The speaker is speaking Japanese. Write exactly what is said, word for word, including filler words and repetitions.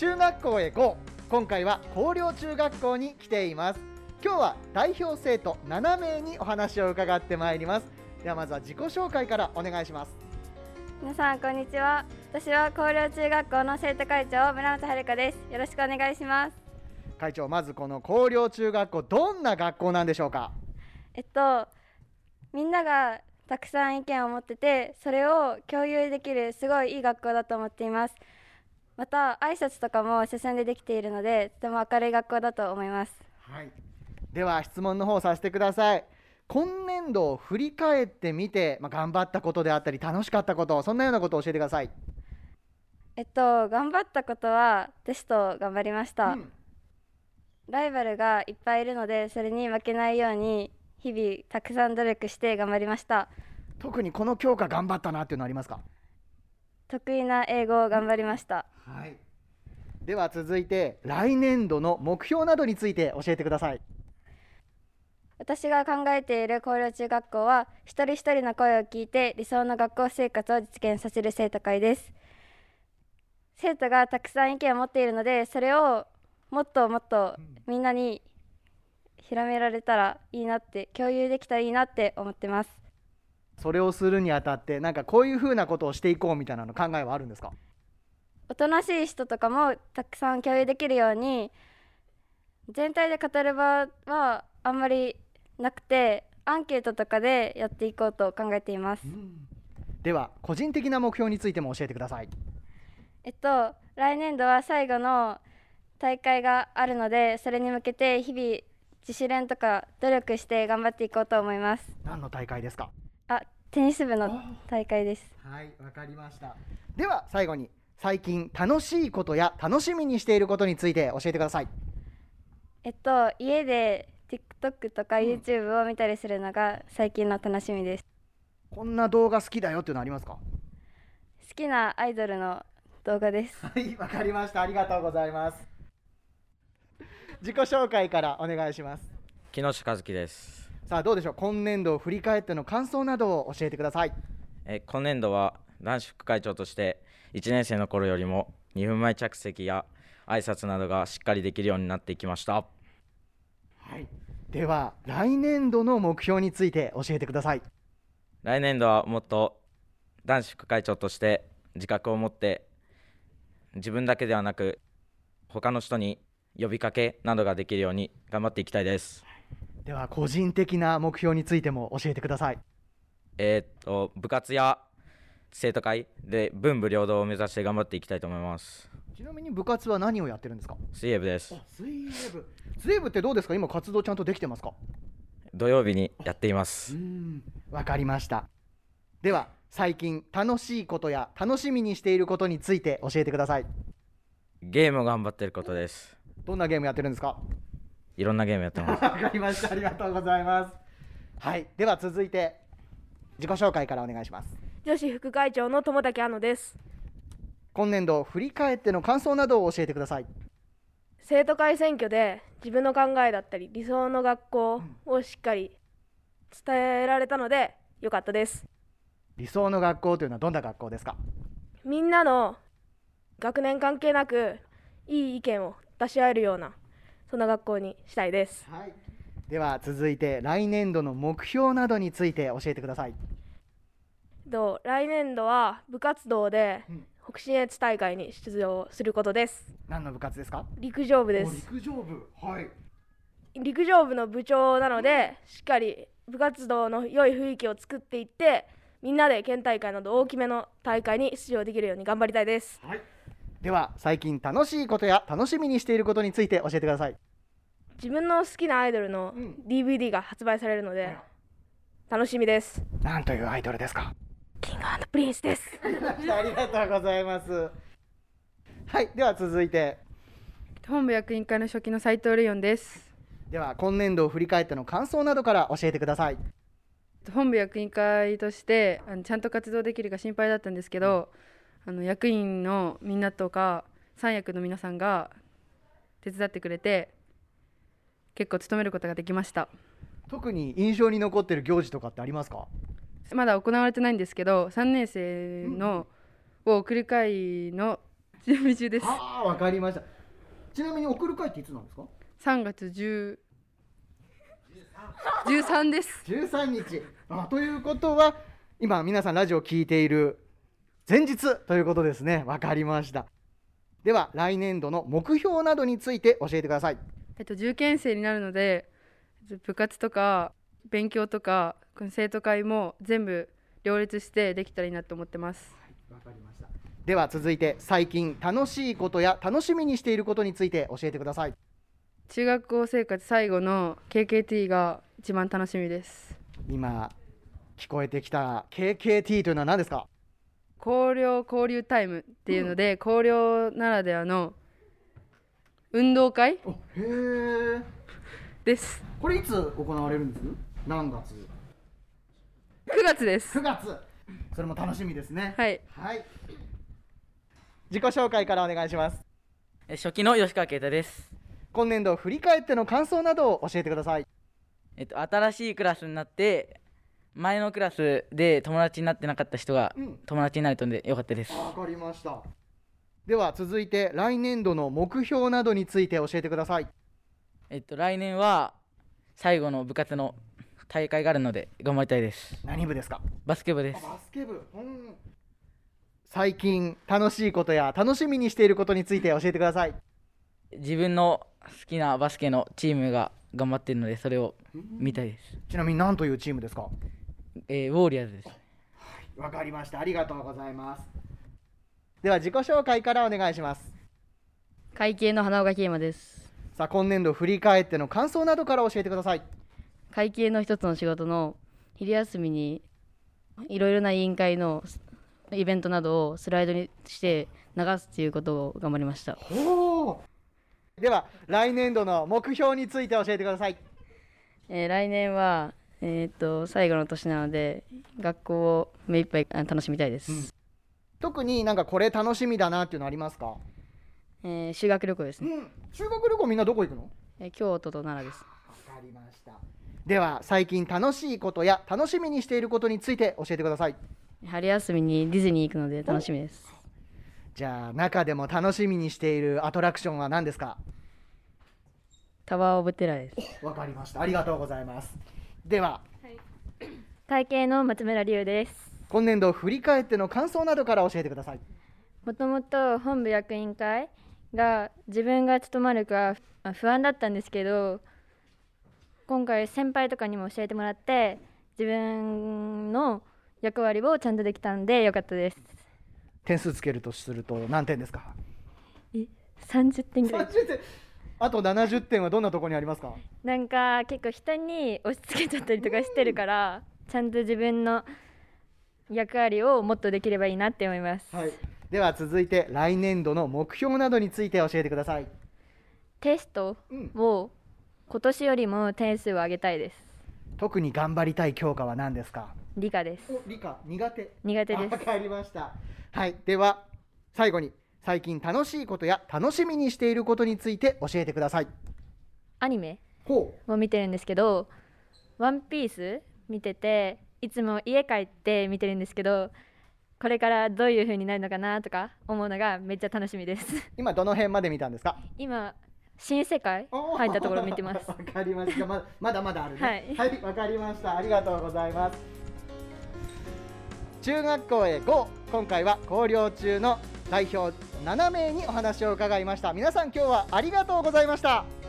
中学校へ ゴー。 今回は広陵中学校に来ています。今日は代表生徒ななめいにお話を伺ってまいります。ではまずは自己紹介からお願いします。 皆さんこんにちは。私は広陵中学校の生徒会長村本遥です。よろしくお願いします。 会長、まずこの広陵中学校、どんな学校なんでしょうか？ えっとみんながたくさん意見を持ってて、それを共有できるすごいいい学校だと思っています。また挨拶とかも進んでできているので、とても明るい学校だと思います。 はい、では質問の方させてください。今年度を振り返ってみて、まあ、頑張ったことであったり楽しかったこと、そんなようなことを教えてください。 えっと頑張ったことはテストを頑張りました、うん、ライバルがいっぱいいるので、それに負けないように日々たくさん努力して頑張りました。 特にこの教科頑張ったなっていうのありますか？ 得意な英語を頑張りました、 はい、では続いて来年度の目標などについて教えてください。 私が考えている広陵中学校は、一人一人の声を聞いて理想の学校生活を実現させる生徒会です。生徒がたくさん意見を持っているので、それをもっともっとみんなに広められたらいいなって、共有できたらいいなって思ってます。 それをするにあたって、なんかこういうふうなことをしていこうみたいなの考えはあるんですか？ おとなしい人とかもたくさん共有できるように、全体で語る場はあんまりなくて、アンケートとかでやっていこうと考えています、うん、 では個人的な目標についても教えてください。 えっと来年度は最後の大会があるので、それに向けて日々自主練とか努力して頑張っていこうと思います。 何の大会ですか？ あ、テニス部の大会です。 はい、わかりました。では最後に、最近楽しいことや楽しみにしていることについて教えてください。 えっと家で TikTok とか YouTube を見たりするのが最近の楽しみです、 うん、こんな動画好きだよっていうのありますか？ 好きなアイドルの動画です。 はい、わかりました。ありがとうございます。自己紹介からお願いします。 木下和樹です。 さあどうでしょう、今年度を振り返っての感想などを教えてください。 え今年度は男子副会長としていちねん生の頃よりもにふんまえ着席や挨拶などがしっかりできるようになっていきました。 はい、では来年度の目標について教えてください。 来年度はもっと男子副会長として自覚を持って、自分だけではなく他の人に呼びかけなどができるように頑張っていきたいです。 では個人的な目標についても教えてください。 えー、っと部活や生徒会で文武両道を目指して頑張っていきたいと思います。 ちなみに部活は何をやってるんですか？ 水泳部です。 水泳部。水泳部ってどうですか？今活動ちゃんとできてますか？ 土曜日にやっています。 うん、わかりました。では最近楽しいことや楽しみにしていることについて教えてください。 ゲームを頑張っていることです。 どんなゲームやってるんですか？ いろんなゲームやってます。 わかりました。ありがとうございます。はい、では続いて自己紹介からお願いします。 女子副会長の友竹杏乃です。 今年度を振り返っての感想などを教えてください。 生徒会選挙で自分の考えだったり理想の学校をしっかり伝えられたので良かったです。 理想の学校というのはどんな学校ですか？ みんなの学年関係なくいい意見を出し合えるような、そんな学校にしたいです。 はい、では続いて来年度の目標などについて教えてください。 来年度は部活動で北信越大会に出場することです。 何の部活ですか？ 陸上部です。 陸上部、はい、 陸上部の部長なので、しっかり部活動の良い雰囲気を作っていって、みんなで県大会など大きめの大会に出場できるように頑張りたいです。 はい、では最近楽しいことや楽しみにしていることについて教えてください。 自分の好きなアイドルの ディーブイディー が発売されるので楽しみです。 何というアイドルですか？ キング&プリンスです。 ありがとうございます。はい、では続いて本部役員会の初期の斉藤レオンです。 では今年度を振り返っての感想などから教えてください。 本部役員会としてあのちゃんと活動できるか心配だったんですけど、あの役員のみんなとか三役の皆さんが手伝ってくれて結構務めることができました。 特に印象に残っている行事とかってありますか？ まだ行われてないんですけど、さんねん生のを送る会の準備中です。 はあ、わかりました。ちなみに送る会っていつなんですか？ さんがつじゅうさんです。 じゅうさんにち。あ、ということは今皆さんラジオを聞いている前日ということですね。わかりました。では来年度の目標などについて教えてください。 えっと、受験生になるので部活とか勉強とかこの生徒会も全部両立してできたらいいなと思ってます。 わかりました。では続いて最近楽しいことや楽しみにしていることについて教えてください。 中学校生活最後の ケーケーティー が一番楽しみです。 今聞こえてきた ケーケーティー というのは何ですか？ 広陵交流タイムっていうので、うん、広陵ならではの運動会へーです。 これいつ行われるんです？何月？ くがつです。 くがつ。それも楽しみですね。 はい、 はい、自己紹介からお願いします。 初期の吉川啓太です。 今年度を振り返っての感想などを教えてください。 えっと、新しいクラスになって前のクラスで友達になってなかった人が友達になれたのでよかったです。 わかりました。では続いて来年度の目標などについて教えてください。 えっと、来年は最後の部活の大会があるので頑張りたいです。 何部ですか？ バスケ部です。 バスケ部、うん、最近楽しいことや楽しみにしていることについて教えてください。 自分の好きなバスケのチームが頑張っているのでそれを見たいです。 ちなみに何というチームですか？ えー、ウォーリアーズです。 はい、わかりました。ありがとうございます。では自己紹介からお願いします。 会計の花岡啓馬です。 さあ今年度振り返っての感想などから教えてください。 会計の一つの仕事の昼休みにいろいろな委員会のイベントなどをスライドにして流すということを頑張りました。 おー。では来年度の目標について教えてください。 えー、来年は、えー、っと最後の年なので学校を目いっぱい楽しみたいです。うん、 特になんかこれ楽しみだなっていうのありますか？ えー、修学旅行ですね。 うん、修学旅行みんなどこ行くの？ えー、京都と奈良です。 わかりました。では最近楽しいことや楽しみにしていることについて教えてください。 春休みにディズニー行くので楽しみです。 じゃあ中でも楽しみにしているアトラクションは何ですか？ タワーオブテラーです。 わかりました。ありがとうございます。では、はい、 会計の松村龍です。 今年度を振り返っての感想などから教えてください。 もともと本部役員会が自分が務まるか不安だったんですけど、今回先輩とかにも教えてもらって自分の役割をちゃんとできたんでよかったです。 点数つけるとすると何点ですか？ えさんじゅってんぐらい。 さんじゅってん。あとななじゅってんはどんなところにありますか？ なんか結構人に押し付けちゃったりとかしてるからちゃんと自分の役割をもっとできればいいなって思います。 はい、では続いて来年度の目標などについて教えてください。 テストを今年よりも点数を上げたいです。 特に頑張りたい教科は何ですか？ 理科です。 理科苦手？ 苦手です。 わかりました。はい、では最後に最近楽しいことや楽しみにしていることについて教えてください。 アニメを見てるんですけど、ワンピース見てていつも家帰って見てるんですけど、これからどういう風になるのかなとか思うのがめっちゃ楽しみです。 今どの辺まで見たんですか？ 今新世界入ったところ見てます。 わかりました。ま、まだまだあるね。 はい、 はい、わかりました。ありがとうございます。中学校へ ゴー。 今回は校了中の代表ななめいにお話を伺いました。皆さん今日はありがとうございました。